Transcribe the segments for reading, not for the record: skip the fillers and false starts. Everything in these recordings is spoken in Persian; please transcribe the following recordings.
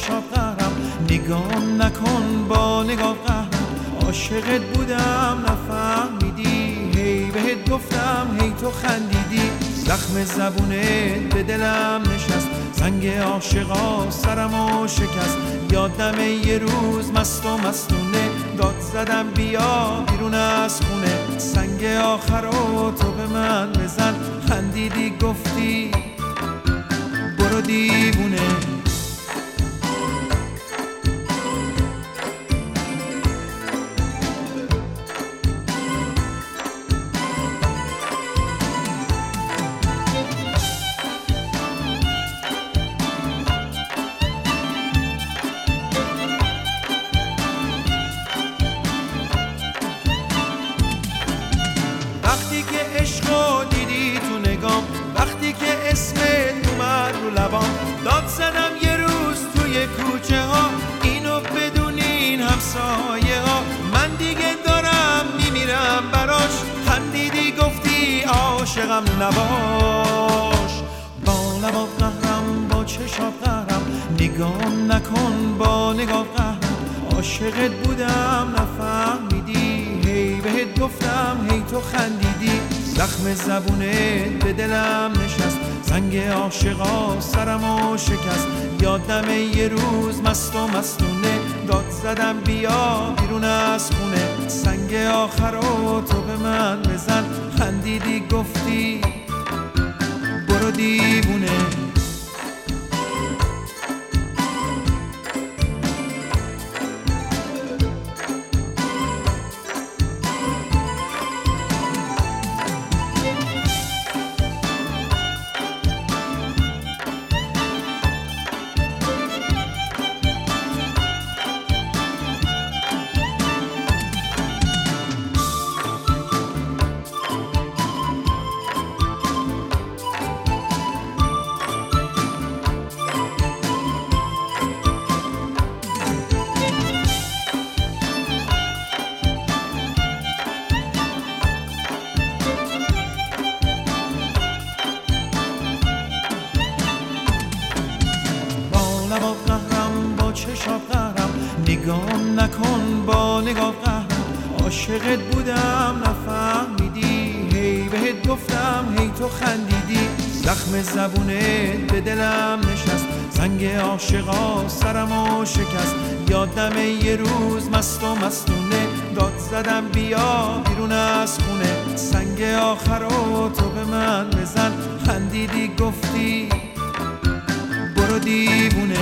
چشات قهرم، نگام نکن با نگاه قهرم. عاشقت بودم نفهمیدی، هی بهت گفتم هی تو خندیدی. زخم زبونت به دلم نشست، زنگ عاشقا سرمو شکست. یادم یه روز مست و مستونه، داد زدم بیا بیرون از خونه. سنگ آخرو تو به من بزن، خندیدی گفتی برو دیوونه. وقتی که عشقو دیدی تو نگام، وقتی که اسمت اومد رو لبام، داد زدم یه روز توی کوچه ها، اینو بدونین همسایه ها. من دیگه دارم میمیرم براش، خندیدی گفتی عاشقم نباش. با لبات قهرم با چشات قهرم، نگام نکن با نگاه قهرم. عاشقت بودم نفهمیدی، هی بهت گفتم هی تو خندیدی. زخم زبونت به دلم نشست، زنگ عاشقا سرمو شکست. یادم یه روز مست و مستونه، داد زدم بیا بیرون از خونه. سنگ آخرو تو به من بزن، خندیدی گفتی برو دیوونه. لبات قهرم با چشات قهرم، نگام نکن با نگاه قهرم. عاشقت بودم نفهمیدی، هی بهت گفتم هی تو خندیدی. زخم زبونت به دلم نشست، زنگ عاشقا سرمو شکست. یادم یه روز مست و مستونه، داد زدم بیا بیرون از خونه. سنگ آخرو تو به من بزن، خندیدی گفتی برو دیوونه.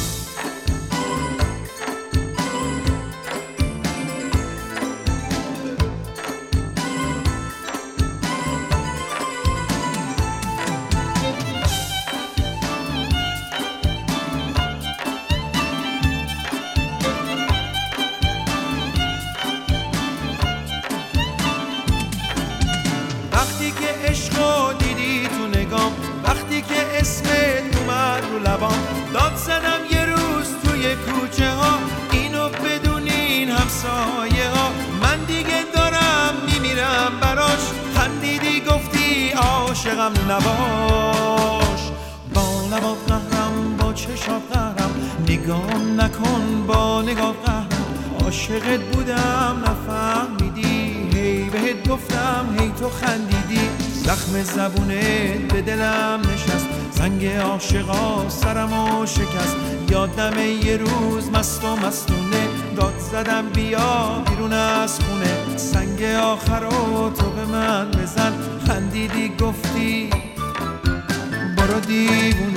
وقتی که عشقو دیدی تو نگام، وقتی که اسمت اومد رو لبام، داد زدم یه روز توی کوچه ها، اینو بدونین همسایه ها. من دیگه دارم میمیرم براش، خندیدی گفتی عاشقم نباش. با لبات قهرم با چشات قهرم، نگام نکن با نگاه قهرم. عاشقت بودم نفهمیدی، هی بهت گفتم هی تو خندیدی. زخم زبونت به دلم نشست، زنگ عاشقا سرمو شکست. یادم یه روز مست و مستونه، داد زدم بیا بیرون از خونه. سنگ آخرو تو به من بزن، خندیدی گفتی برو دیوونه.